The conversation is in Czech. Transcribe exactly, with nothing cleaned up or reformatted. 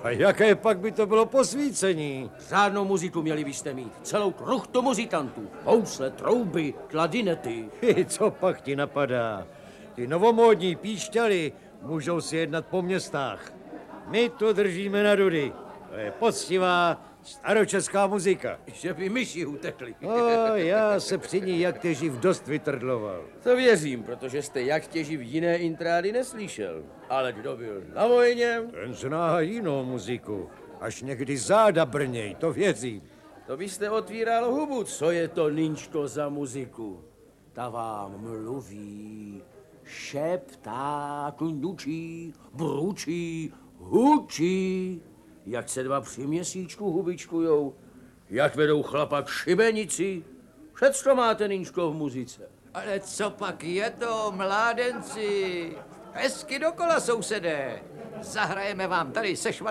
A jaké pak by to bylo posvícení? Řádnou muziku měli byste mít. Celou kruchtu muzikantů. Housle, trouby, kladinety. I co pak ti napadá? Ty novomódní píšťaly můžou si jednat po městách. My to držíme na dudy. To je poctivá staročeská muzika. Že by myši utekli. O, já se při ní jak těživ dost vytrdloval. To věřím, protože jste jak těživ jiné intrády neslyšel. Ale kdo byl na vojně? Ten zná jinou muziku. Až někdy záda brněj, to věřím. To byste otvíral hubu. Co je to, Ninčko, za muziku? Ta vám mluví, šeptá, knučí, bručí, hučí. Jak se dva při měsíčku hubičkujou, jak vedou chlapa k šibenici. Všecko máte, Ninčko, v muzice. Ale co pak je to, mládenci? Hezky dokola, sousedé. Zahrajeme vám tady se